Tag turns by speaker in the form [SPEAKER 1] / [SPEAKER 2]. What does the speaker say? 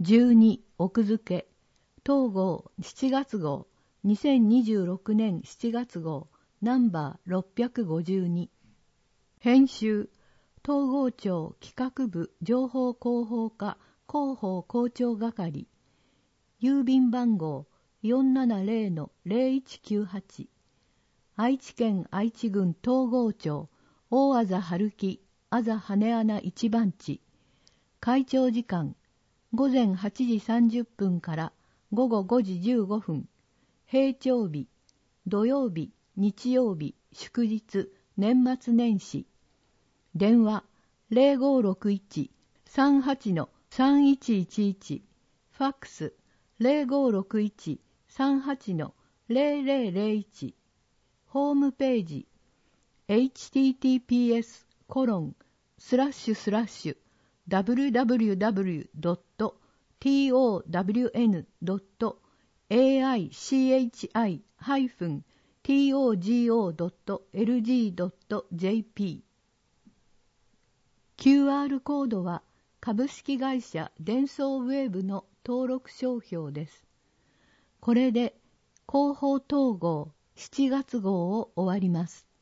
[SPEAKER 1] 12奥付当号7月号2026年7月号ナンバー652編集東郷町企画部情報広報課広報校長係郵便番号 470-0198 愛知県愛知郡東郷町大字春木あざ羽穴一番地会長時間午前8時30分から午後5時15分平常日土曜日日曜日祝日年末年始電話 0561-38-3111 ファックス 0561-38-0001 ホームページ www.town.aichi-togo.lg.jp QR コードは株式会社デンソーウェーブの登録商標です。これで広報統合7月号を終わります。